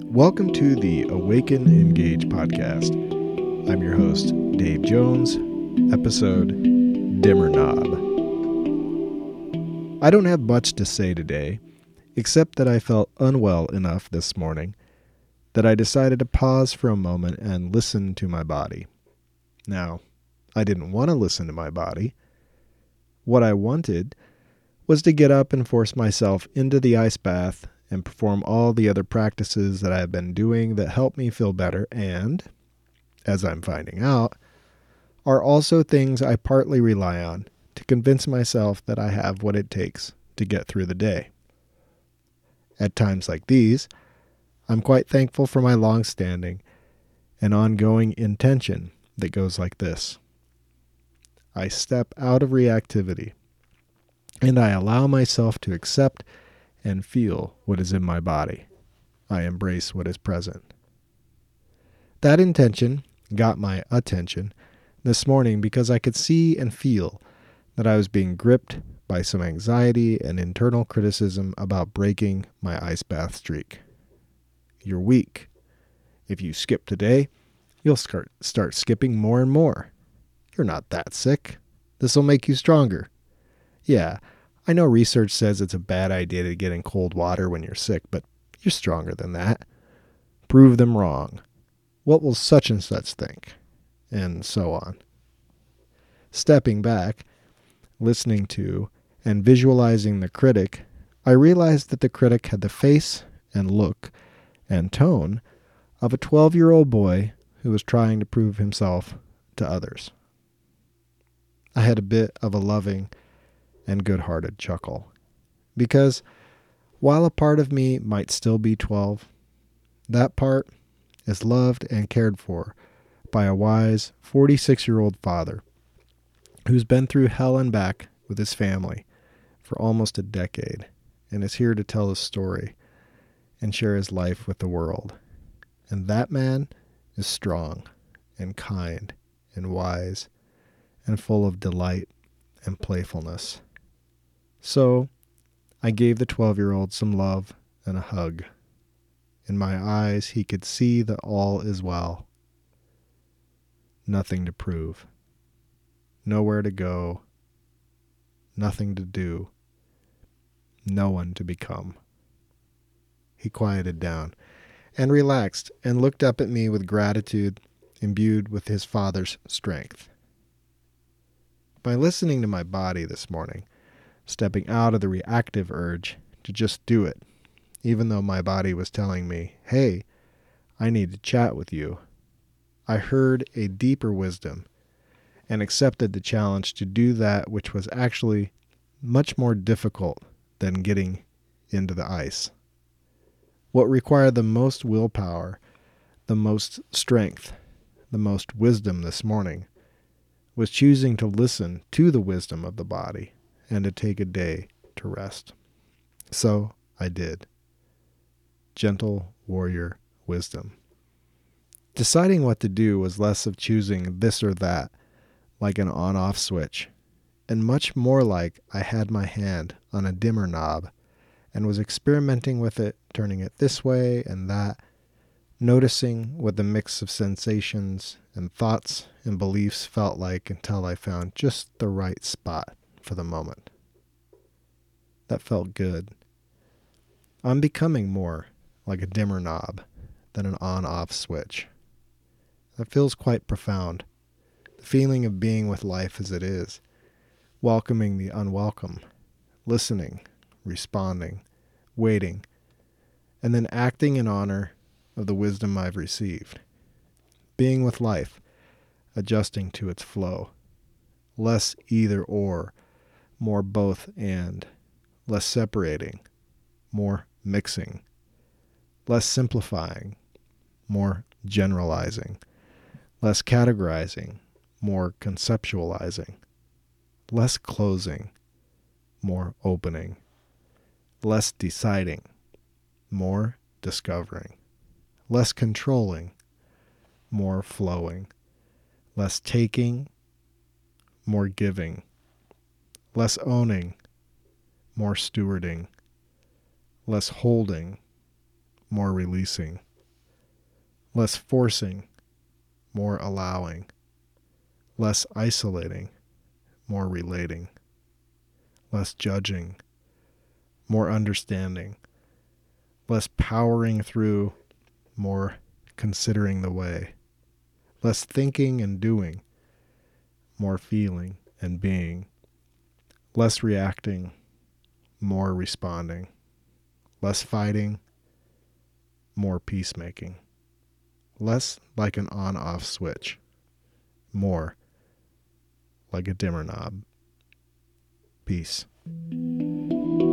Welcome to the Awaken Engage podcast. I'm your host, Dave Jones, episode Dimmer Knob. I don't have much to say today, except that I felt unwell enough this morning that I decided to pause for a moment and listen to my body. Now, I didn't want to listen to my body. What I wanted was to get up and force myself into the ice bath and perform all the other practices that I have been doing that help me feel better and, as I'm finding out, are also things I partly rely on to convince myself that I have what it takes to get through the day. At times like these, I'm quite thankful for my long-standing and ongoing intention that goes like this. I step out of reactivity, and I allow myself to accept and feel what is in my body. I embrace what is present. That intention got my attention this morning because I could see and feel that I was being gripped by some anxiety and internal criticism about breaking my ice bath streak. You're weak. If you skip today, you'll start skipping more and more. You're not that sick. This will make you stronger. Yeah, I know research says it's a bad idea to get in cold water when you're sick, but you're stronger than that. Prove them wrong. What will such and such think? And so on. Stepping back, listening to, and visualizing the critic, I realized that the critic had the face and look and tone of a 12-year-old boy who was trying to prove himself to others. I had a bit of a loving and good-hearted chuckle, because while a part of me might still be 12, that part is loved and cared for by a wise 46-year-old father who's been through hell and back with his family for almost a decade and is here to tell his story and share his life with the world. And that man is strong and kind and wise and full of delight and playfulness. So, I gave the 12-year-old some love and a hug. In my eyes, he could see that all is well. Nothing to prove. Nowhere to go. Nothing to do. No one to become. He quieted down and relaxed and looked up at me with gratitude imbued with his father's strength. By listening to my body this morning, stepping out of the reactive urge to just do it, even though my body was telling me, hey, I need to chat with you, I heard a deeper wisdom and accepted the challenge to do that which was actually much more difficult than getting into the ice. What required the most willpower, the most strength, the most wisdom this morning was choosing to listen to the wisdom of the body and to take a day to rest. So I did. Gentle warrior wisdom. Deciding what to do was less of choosing this or that, like an on-off switch, and much more like I had my hand on a dimmer knob and was experimenting with it, turning it this way and that, noticing what the mix of sensations and thoughts and beliefs felt like until I found just the right spot for the moment. That felt good. I'm becoming more like a dimmer knob than an on-off switch. That feels quite profound. The feeling of being with life as it is, welcoming the unwelcome, listening, responding, waiting, and then acting in honor of the wisdom I've received. Being with life, adjusting to its flow. Less either or, more both and. Less separating, more mixing. Less simplifying, more generalizing. Less categorizing, more conceptualizing. Less closing, more opening. Less deciding, more discovering. Less controlling, more flowing. Less taking, more giving. Less owning, more stewarding. Less holding, more releasing. less forcing, more allowing, less isolating, more relating, less judging, more understanding, less powering through, more considering the way, less thinking and doing, more feeling and being, less reacting, more responding, less fighting, more peacemaking, less like an on-off switch, more like a dimmer knob. Peace.